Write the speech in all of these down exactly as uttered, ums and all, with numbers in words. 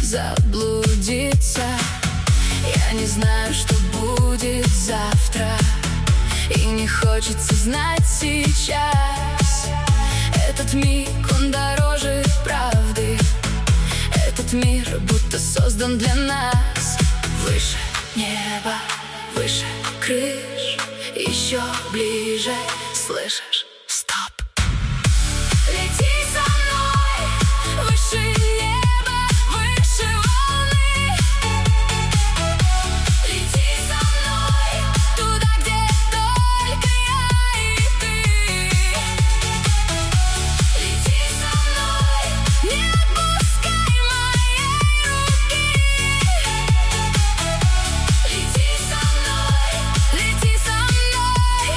заблудиться. Я не знаю, что будет завтра, и не хочется знать сейчас. Этот миг, он дороже правды. Этот мир будто создан для нас. Выше неба, выше крыш, еще ближе, слышишь? Стоп! Лети со мной выше неба, выше волны. Лети со мной туда, где только я и ты. Лети со мной, не отпускай моей руки. Лети со мной, лети со мной,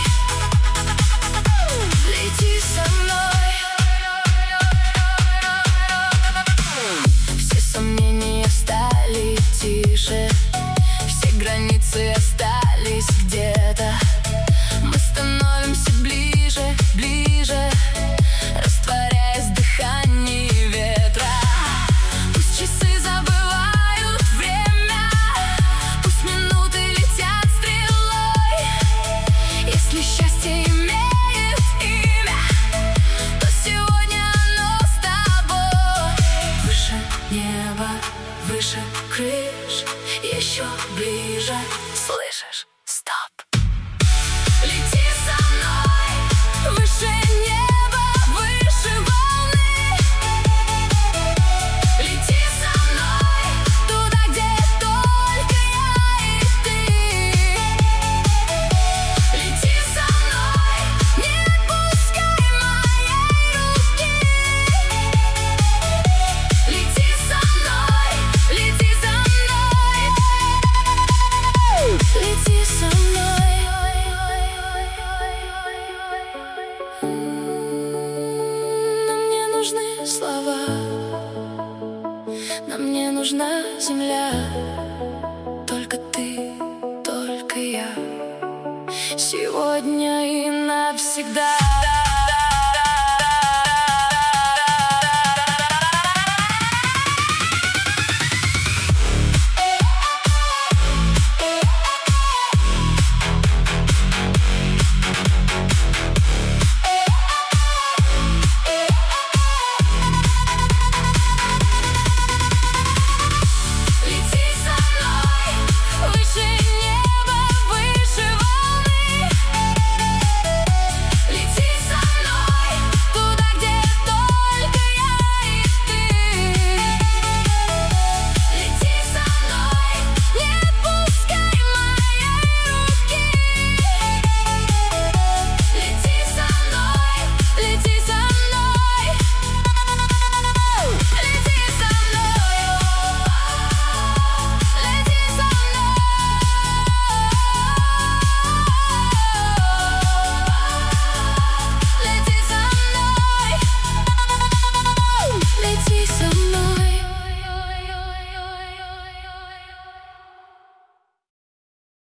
лети со мной. Все сомнения стали тише, все границы остались где-то. Мы становимся ближе, ближе, растворяясь в дыхании ветра. Пусть часы забывают время, пусть минуты летят стрелой. Если счастье имеет имя, то сегодня оно с тобой. Выше неба, выше крыш, еще ближе, слышишь? Стоп! Лети со мной выше неба, выше волны. Лети со мной туда, где только я и ты. Лети со мной, не отпускай моей руки. Лети со мной, лети со мной, лети со мной. Нам не нужны слова, нам не нужна земля. Только ты, только я, сегодня и навсегда.